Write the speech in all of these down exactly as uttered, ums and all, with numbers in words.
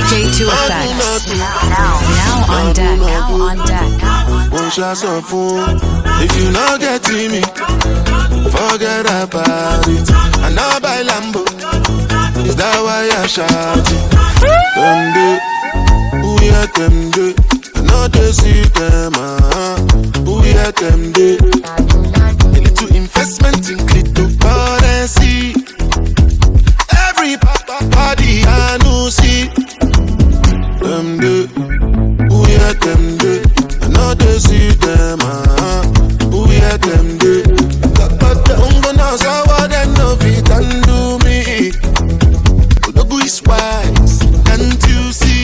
J two Effects. Now, now on deck. Now on deck. One shot of phone. If you not getting me, forget about it. And now by Lambo. Is that why I shouting? Them day, who hear them day? I know they see them, uh who hear them day? A little investment in cryptocurrency. Every body I know see. Them day, who hear them day? I know they see them, uh who hear them day? But I'm gonna say what they know fit and do me. Odogu is wise, can't you see?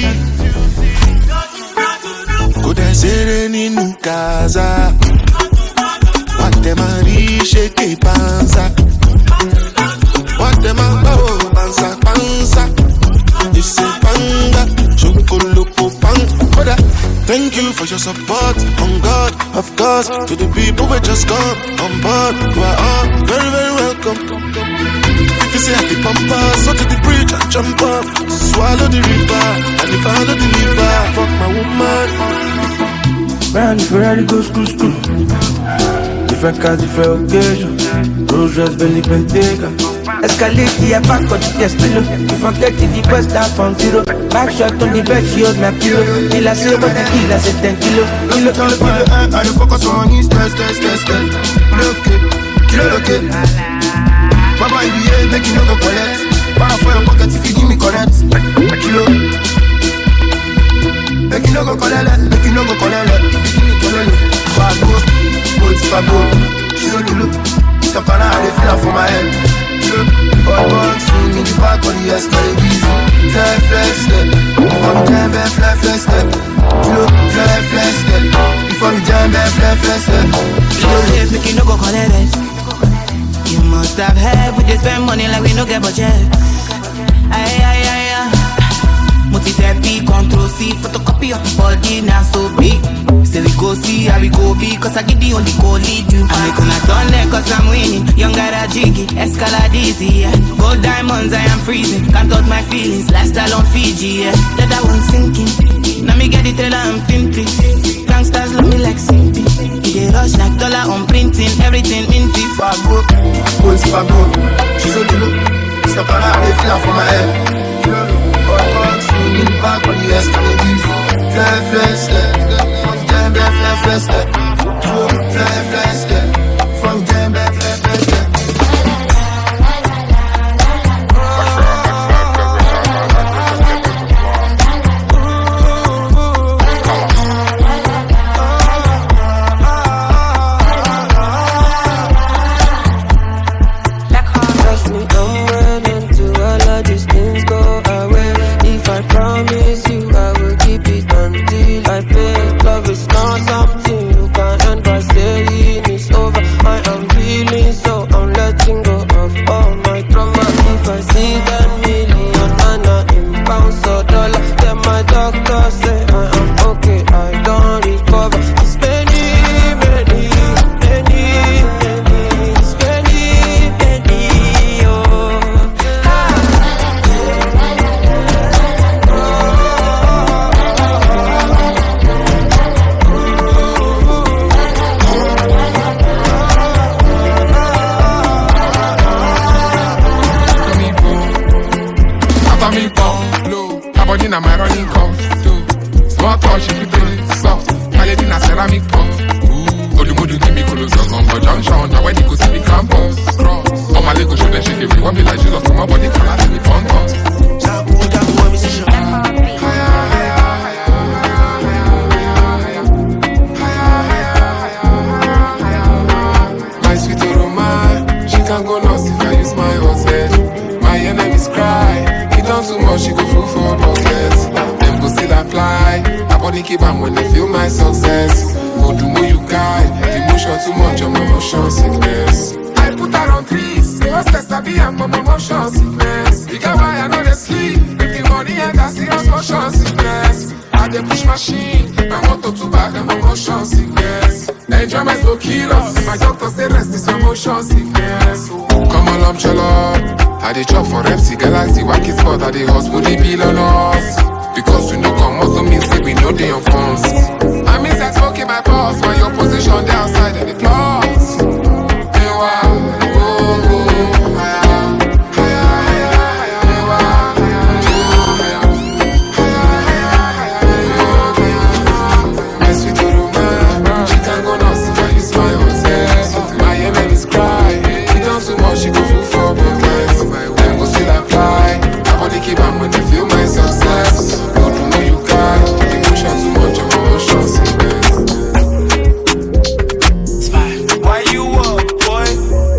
Could I say any new casa? What them a riche que panza? What them a oh panza panza? This is panga, chocolate pang. Thank you for your support, on God, of course. To the people who just come on board, you are all very very welcome. If you say at the pampa, so to the bridge and jump up, swallow the river, and if I know the liver, fuck my woman. Man, Ferrari go school school. Different cars, different occasion. Rose dress, belly Bentayga. Escalate the back of the test pillow. If I'm taking the best down from zero. Back shot on the bed, she hold my pillow. Till I say about the kill, I say ten kilo. Kilo, kilo, kilo. I don't focus on his test, test, test, test. Look it, kilo, look it. Baba, you behave, make you no go collect. Power for your pocket if you give me correct. Kilo. Make you no go collect, make you no go collect. Kilo, Fabo, Boats, Fabo. Kilo, kilo. Stop on how they feel for my head. Kilo. All box, swing in the back on the escalator. Fly, flex, step. Before we jam, back, fly, flex, step. Kilo, fly, flex, step. Before we jam, back, fly, flex, step. Kilo, make you no go collect it. You must have heard we just spend money like we no get budget. Aye, aye, aye, aye. Multi-therapy, control C, photocopy of the body, now so big. Say we go see how we go be, cause I get the only go lead you. I make una done there cause I'm winning. Young guy that jiggy, escalade easy, yeah. Gold diamonds, I am freezing. Can't touch my feelings, lifestyle on Fiji, yeah. Let that one sinking. Now me get the trailer, I'm finty. Gangsters love me like Simpy. They rush like dollar on printing, everything minty. Fabo, boys, Fabo. She's so low. Stop on how they feel for my head. All box, swing in the back on the escalator. Fly, fly, step. From jam, back, fly, fly, step. Fly, fly, step. From jam, back, fly, fly, step. I dey chop for F C Galaxy, wacky spot, I dey hustle, they bill on us. Because we no come also mean say we know they on phones. I miss that smoking my pulse while your position there outside and the applause. Hey, wow, oh, oh, higher, higher, higher, hey, wow, higher, higher, my sweet little man, she can go nuts if I smile on set. My M is cry, she done too much, she go full for buckets. Them go still apply, I want to keep on when they feel my success. Good to know you got emotion too much of emotions. Why you up, boy?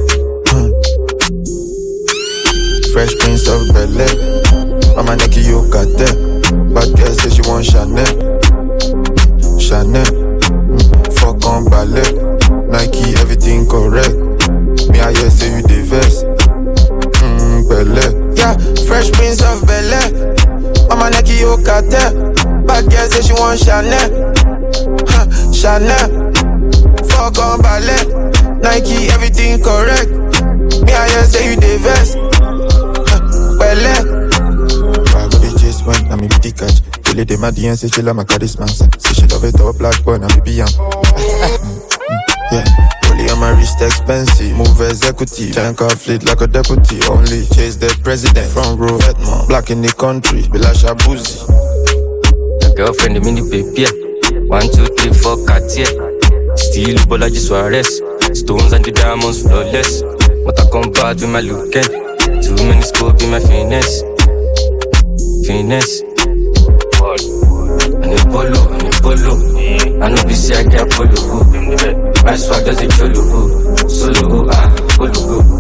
Fresh Prince of Bel-Air. Mama Neki you got that. Bad girl say she want Chanel. Chanel. Mm. Fuck on ballet. Nike, everything correct. Me I hear say you the vest. Mm, Bel-Air. Yeah, Fresh Prince of Bel-Air. Mama Neki you got that. Bad girl say she want Chanel. Huh, Chanel. Fuck on ballet. Nike, everything correct. Me I hear say you the vest. Belle. I go the chase when I'm in the catch. Kill it, my D N say she love my charisma. Say she love it, all black boy, I'm a B M. Yeah, only on my wrist expensive. Move executive, tank off fleet like a deputy. Only chase the president. Front row, Vetman. Black in the country, Bilasha Boozy. The girlfriend, the mini baby. One, two, three, four, Cartier. Still, Bolaji Suarez. Stones and the diamonds flawless. But I come back with my look at. Too many scope in my finesse. Finesse. And a polo, and a polo. I know this year I get polo. My swag does a cholo. Solo, ah, polo.